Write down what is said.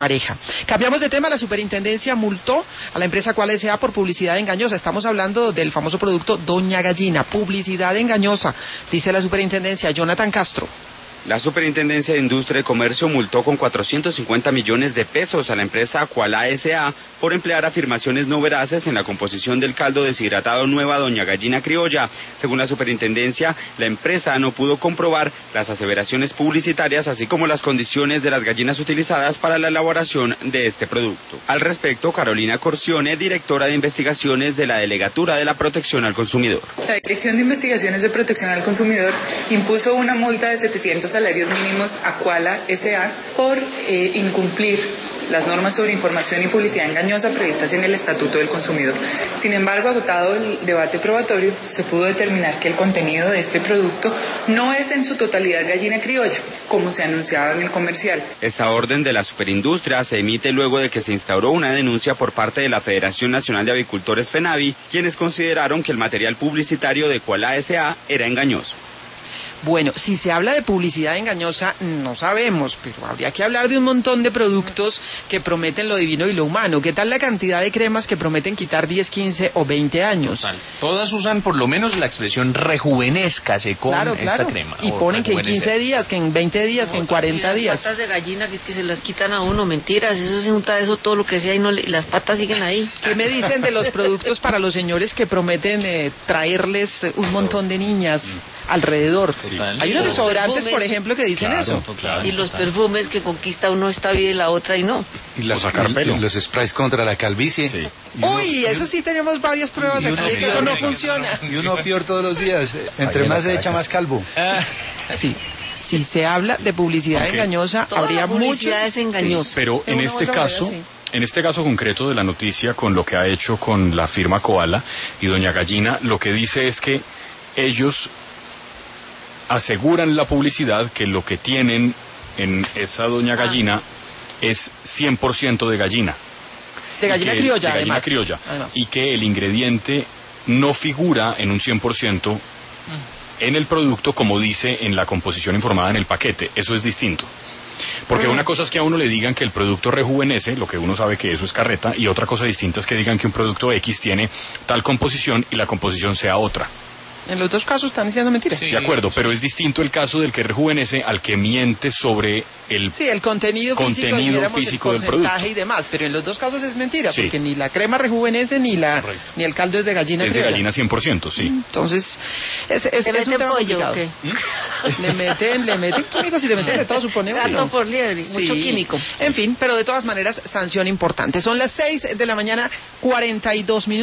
pareja. Cambiamos de tema. La superintendencia multó a la empresa Quala S.A. por publicidad engañosa. Estamos hablando del famoso producto Doña Gallina. Publicidad engañosa, dice la superintendencia. Jonathan Castro. La Superintendencia de Industria y Comercio multó con 450 millones de pesos a la empresa Quala S.A. por emplear afirmaciones no veraces en la composición del caldo deshidratado Nueva Doña Gallina Criolla. Según la Superintendencia, la empresa no pudo comprobar las aseveraciones publicitarias, así como las condiciones de las gallinas utilizadas para la elaboración de este producto. Al respecto, Carolina Corcione, directora de investigaciones de la Delegatura de la Protección al Consumidor. La Dirección de Investigaciones de Protección al Consumidor impuso una multa de 700 salarios mínimos a Quala S.A. por incumplir las normas sobre información y publicidad engañosa previstas en el Estatuto del Consumidor. Sin embargo, agotado el debate probatorio, se pudo determinar que el contenido de este producto no es en su totalidad gallina criolla, como se anunciaba en el comercial. Esta orden de la superindustria se emite luego de que se instauró una denuncia por parte de la Federación Nacional de Avicultores FENAVI, quienes consideraron que el material publicitario de Quala S.A. era engañoso. Bueno, si se habla de publicidad engañosa, no sabemos, pero habría que hablar de un montón de productos que prometen lo divino y lo humano. ¿Qué tal la cantidad de cremas que prometen quitar 10, 15 o 20 años? Total. Todas usan por lo menos la expresión rejuvenézcase con esta crema. Y ponen que en 15 días, que en 20 días, que en 40 días. Las patas de gallina, que es que se las quitan a uno, mentiras, eso se junta eso, todo lo que sea, y no las patas siguen ahí. ¿Qué me dicen de los productos para los señores que prometen traerles un montón de niñas alrededor? Sí. Hay unos desodorantes, por ejemplo, que dicen eso. Claro, y los perfumes que conquista uno esta vida y la otra y no. Y los sprays contra la calvicie. Sí. Uy, eso sí tenemos varias pruebas aquí de que eso no funciona. Y uno peor todos los días. Entre más se echa, más calvo. Sí. Si se habla de publicidad engañosa, habría mucho. Publicidad es engañosa. Sí, pero en este caso concreto de la noticia, con lo que ha hecho con la firma Koala y Doña Gallina, lo que dice es que ellos aseguran la publicidad que lo que tienen en esa Doña Gallina es 100% de gallina. De gallina criolla, de gallina criolla. Y que el ingrediente no figura en un 100% en el producto, como dice en la composición informada en el paquete. Eso es distinto. Porque una cosa es que a uno le digan que el producto rejuvenece, lo que uno sabe que eso es carreta, y otra cosa distinta es que digan que un producto X tiene tal composición y la composición sea otra. En los dos casos están diciendo mentiras. Sí, de acuerdo, pero es distinto el caso del que rejuvenece al que miente sobre el contenido físico del producto y demás, pero en los dos casos es mentira, porque ni la crema rejuvenece ni el caldo es de gallina criolla. Es de gallina 100%, sí. Entonces, es un tema complicado. Le meten químicos y le meten de todo, suponemos. Gato por liebre, mucho químico. En fin, pero de todas maneras, sanción importante. Son las 6 de la mañana, 42 minutos.